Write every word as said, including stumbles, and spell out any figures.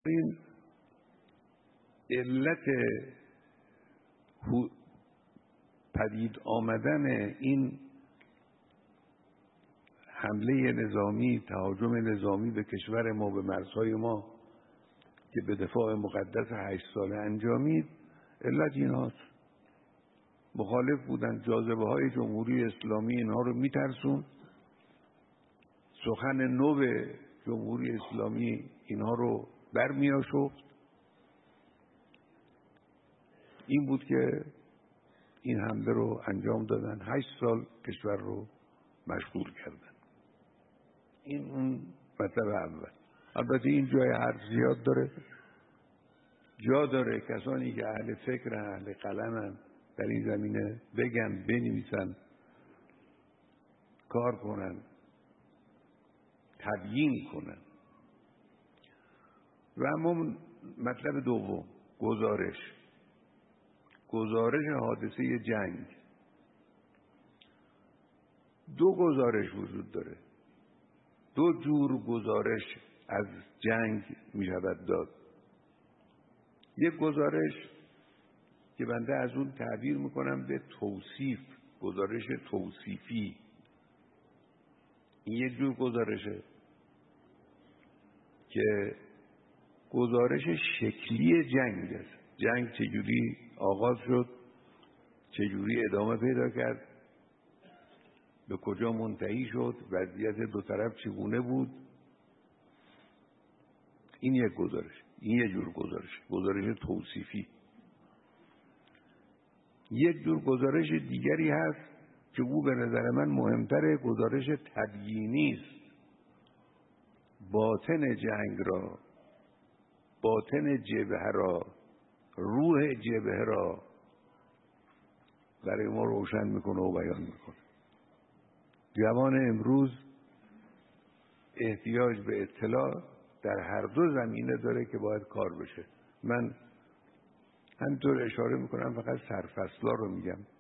این علت پدید آمدن این حمله نظامی، تهاجم نظامی به کشور ما، به مرزهای ما که به دفاع مقدس هشت ساله انجامید، علت این هاست. مخالف بودن، جاذبه های جمهوری اسلامی اینها رو میترسون، سخن نو جمهوری اسلامی اینها رو برمی‌آشفت. این بود که این حمله رو انجام دادن، هشت سال کشور رو مشغول کردن. این اون مطلب اول. البته این جای حرف زیاد داره، جا داره کسانی که اهل فکر، اهل قلمن در این زمینه بگن، بنویسن، کار کنن، تبیین کنن. و اما مطلب دوم، گزارش گزارش حادثه جنگ. دو گزارش وجود داره، دو جور گزارش از جنگ می شود داد. یک گزارش که بنده از اون تعبیر میکنم به توصیف، گزارش توصیفی. این یک جور گزارشه که گزارش شکلی جنگ است. جنگ چجوری آغاز شد، چجوری ادامه پیدا کرد، به کجا منتهی شد، وضعیت دو طرف چگونه بود. این یک گزارش، این یک جور گزارش، گزارش توصیفی. یک جور گزارش دیگری هست که او به نظر من مهمتره، گزارش تبیینی است. باطن جنگ را، باطن جبهه را، روح جبهه را برای ما روشن میکنه و بیان میکنه. جوان امروز احتیاج به اطلاع در هر دو زمینه داره که باید کار بشه. من همینطور اشاره میکنم، فقط سرفصلا رو میگم.